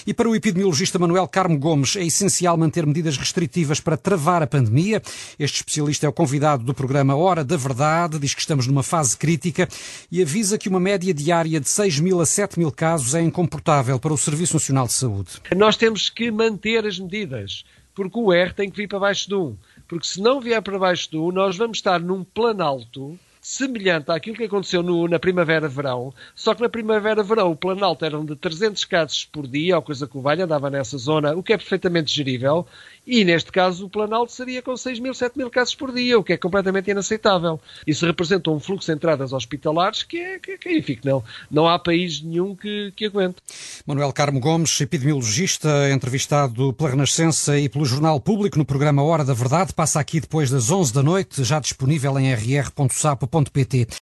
E para o epidemiologista Manuel Carmo Gomes é essencial manter medidas restritivas para travar a pandemia. Este especialista é o convidado do programa Hora da Verdade, diz que estamos numa fase crítica e avisa que uma média diária de 6.000 a 7.000 casos é incomportável para o Serviço Nacional de Saúde. Nós temos que manter as medidas, porque o R tem que vir para baixo do 1. Porque se não vier para baixo do 1, nós vamos estar num planalto semelhante àquilo que aconteceu na primavera-verão, só que na primavera-verão o planalto eram de 300 casos por dia, ou coisa que o valha, andava nessa zona, o que é perfeitamente gerível, e neste caso o planalto seria com 6.000, 7.000 casos por dia, o que é completamente inaceitável. Isso representa um fluxo de entradas hospitalares enfim, não há país nenhum que aguente. Manuel Carmo Gomes, epidemiologista, entrevistado pela Renascença e pelo Jornal Público no programa Hora da Verdade, passa aqui depois das 11 da noite, já disponível em rr.sapo.pt.